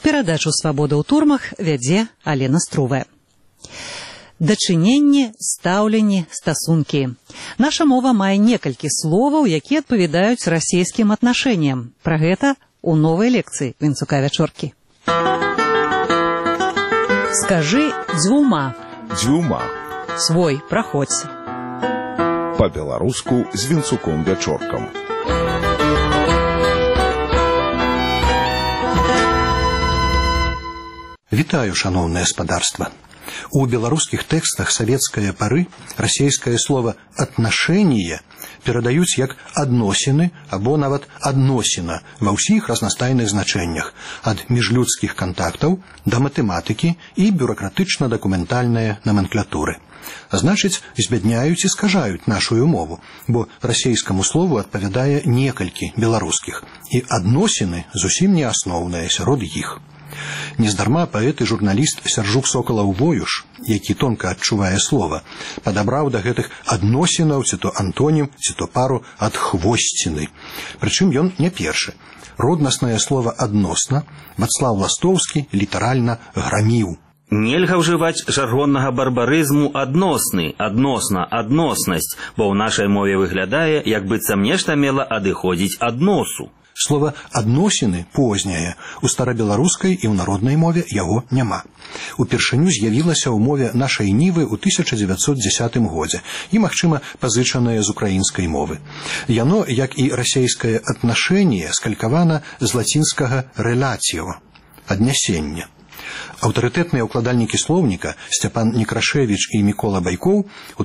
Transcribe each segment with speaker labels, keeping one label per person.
Speaker 1: Перадачу «Свабода ў турмах» вядзе Алена Струвая. Дачыненне, стаўленне, стасункі. Наша мова мае некалькі словаў, якія адпавядаюць расійскім аднашэнням. Пра гэта у новай лекцыі Вінцука Вячоркі. Скажы дзвюма.
Speaker 2: Дзвюма.
Speaker 1: Свой, праходзь.
Speaker 2: Па-беларуску з Вінцуком Вячоркам.
Speaker 3: Вітаю, шаноўнае спадарства. У беларускіх тэкстах савецкае пары расійскае слова «аднашэнне» перадаюць як «адносіны» або нават «адносіна» ва ўсіх разнастайных значэннях, ад міжлюдскіх кантактаў да матэматыкі і бюракратычна-дакументальнай номенклатуры. Значыць, збядняюць і скажаюць нашую мову, бо расійскаму слову адпавядае некалькі беларускіх, і «адносіны» зусім не асноўнае сярод іх. Нездарма паэт і журналіст Сяржук Сокалаў-Воюш, які тонка адчувае слова, падабраў да гэтых адносінаў ці то антонім, ці то пару ад хвосціны. Прычым ён не першы. Роднаснае слова «адносна» Вацлаў Ластоўскі літаральна граміў.
Speaker 4: Нельга ўжываць жаргоннага барбарызму «адносны», «адносна», «адноснасць», бо ў нашай мове выглядае, як быццам нешта мела адыходзіць ад носу.
Speaker 3: Слова «адносіны» позняе, у старабеларускай і ў народнай мове яго няма. Упершыню з'явілася ў мове нашай нівы ў 1910 годзе і, магчыма, пазычанае з украінскай мовы. Яно, як і расійскае «аднашэнне», скалькавана з лацінскага «рэлаціо» – «аднясення». Аўтарытэтныя ўкладальнікі слоўніка Сцяпан Некрашевіч і Мікола Байкоў у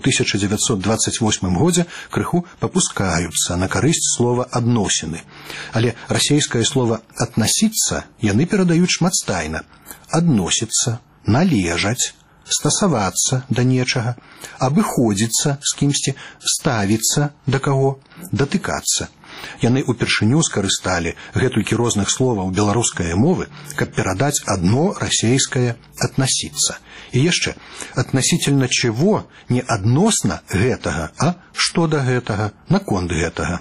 Speaker 3: 1928 годзе крыху папускаюцца на карысць слова «адносіны». Але расійскае слова «аднасіцца» яны перадаюць шматстайна. Адносіцца, належаць, стасавацца да нечага, абыходзіцца з кімсьці, ставіцца да каго, датыкацца. Яны упершыню скарысталі гэтулькі розных словаў беларускай мовы, каб перадаць адно расійскае «аднасіцца». І яшчэ, аднасительна чего не адносна гэтага, а што да гэтага, наконт гэтага.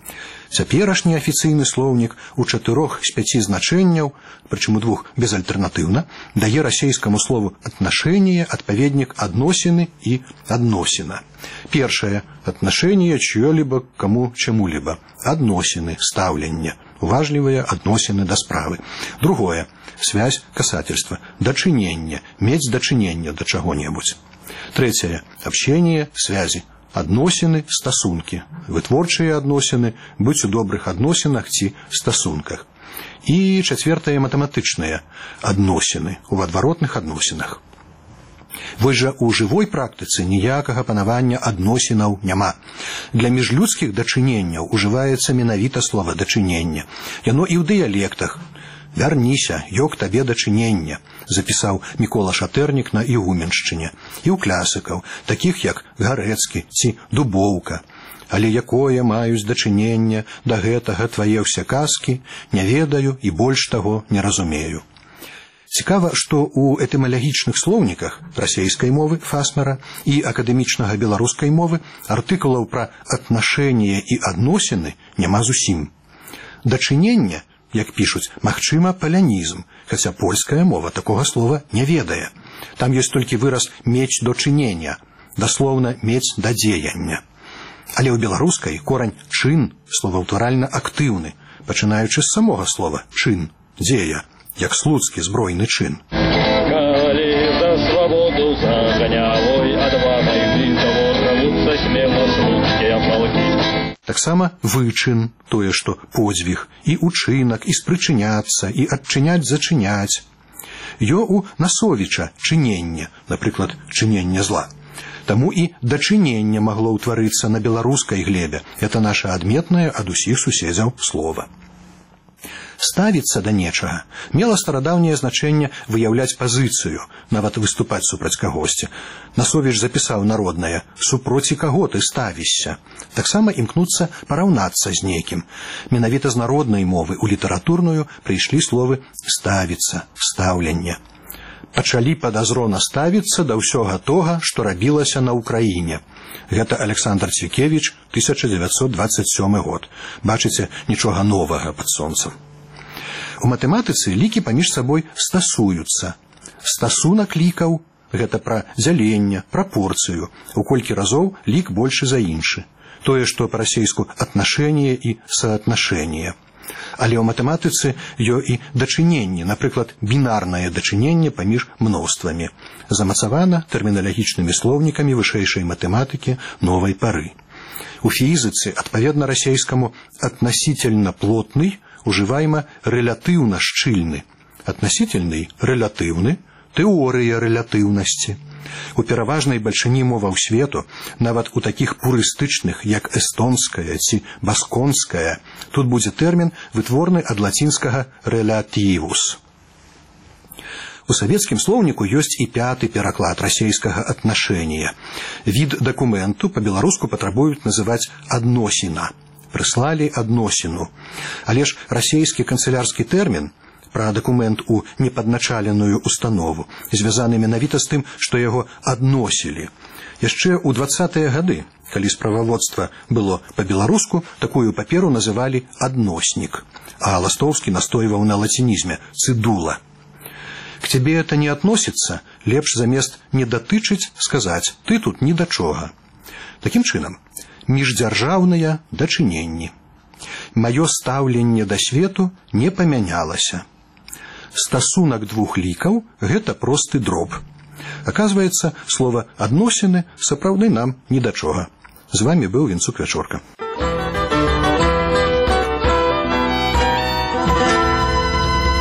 Speaker 3: Цяперашні афіцыйны слоўнік у 4 з 5 значэнняў, прычым у 2 безальтэрнатыўна, дае расійскаму слову «аднашэнне» адпаведнік «адносіны» і «адносіна». Першае – «аднашэнне чьё-либо кому чему-либо», «адносіны» – «стаўленне», уважливые адносіны да справы. Другое – связь, касательство, дачыненне, мець дачыненне да чаго-небудзь. Трэцяе – общение, связи. Адносіны, стасункі, вытворчыя адносіны, быць у добрых адносінах ці стасунках. І чацвертае матэматычныя адносіны, у адваротных адносінах. Вось жа у жывой практыцы ніякага панавання адносінаў няма. Для міжлюдскіх дачыненняў ужываецца менавіта слова «дачыненне». Яно і ў дыялектах. «Вярніся, ёк табе дачынення», запісаў Мікола Шатэрнік на Ігуменшчыне, і ў клясыкаў, такіх як Гарэцкі ці Дубоўка. «Але якое маюць дачынення да гэтага твае ўсе казкі, не ведаю і больш таго не разумею». Цікава, што ў этымалагічных слоўніках расійскай мовы Фасмера і акадэмічнага беларускай мовы артыкулаў пра аднашэнне і адносіны няма зусім. Дачынення, як пішуць, магчыма, палянізм, хаця польская мова такога слова не ведае. Там ёсць толькі выраз «мець до чынення», даслоўна «мець да дзеяння». Але ў беларускай корань «чын» словаўтваральна актыўны, пачынаючы з самога слова «чын», «дзея», як слуцкі збройны чын.
Speaker 5: Калі за свабоду заганявой адвагай блізаво рвуцца смела слуцкія палкі.
Speaker 3: Таксама вычын, тое, што подзвіг, і учынак, і спрычыняцца, і адчыняць-зачыняць. Ё у Насовіча чыненне, напрыклад, чыненне зла. Таму і дачыненне магло ўтварыцца на беларускай глебе. Это наша адметнае ад усіх суседзяў слова. Ставіцца да нечага мела старадаўняе значэнне выяўляць пазіцыю, нават выступаць супраць кагосьці. Насовіч запісаў народнае «супроці каго ты ставішся». Таксама імкнуцца параўнацца з нейкім. Менавіта з народнай мовы ў літаратурную прыйшлі словы «ставіцца», «стаўленне». Пачалі падазрона ставіцца да ўсёга тога, што рабілася на Ўкраіне. Гэта Александр Цвікевіч, 1927 год. Бачыце, нічога новага пад сонцам. У матэматыцы лікі паміж сабой стасуюцца. Стасунак лікаў – гэта пра дзяленне, прапорцыю. У колькі разоў лік большы за іншы. Тое, што па-расейску «отношение» і «соотношение». Але ў матэматыцы ёсць і дачыненне, напрыклад, бінарнае дачыненне паміж мноствамі. Замацавана тэрміналагічнымі слоўнікамі вышэйшай матэматыкі новай пары. У фізіцы, адпаведна расейскаму «относительно плотный» ужываема «рэлятыўна шчыльны». Относительный – рэлятыўны, тэорыя рэлятыўнасці. У пераважнай бальшыні моваў свету, нават у такіх пурыстычных, як эстонская ці басконская, тут будзе тэрмін, вытворны ад лацінскага «relativus». У савецкім слоўніку ёсць і 5-ы пераклад расейскага «отношения». Від дакументу па-беларуску патрабуюць называць «адносіна». Прыслалі адносіну. Але ж расейскі канцылярскі тэрмін пра дакумент у непадначаленую установу звязаны менавіта з тым, што яго адносілі. Яшчэ ў 20-е гады, калі справаводства было па-беларуску, такую паперу называлі «адноснік», а Ластоўскі настойваў на лацінізме «цыдула». К тебе это не относится, лепш замест «не датычыць» сказаць «ты тут ні да чога». Такім чынам, міждзяржаўныя дачыненні. Маё стаўленне да свету не памянялася. Стасунак двух лікаў – гэта просты дроб. Аказваецца, слова «адносіны» сапраўды нам ні да чога. З вами быў Вінцук Вячорка.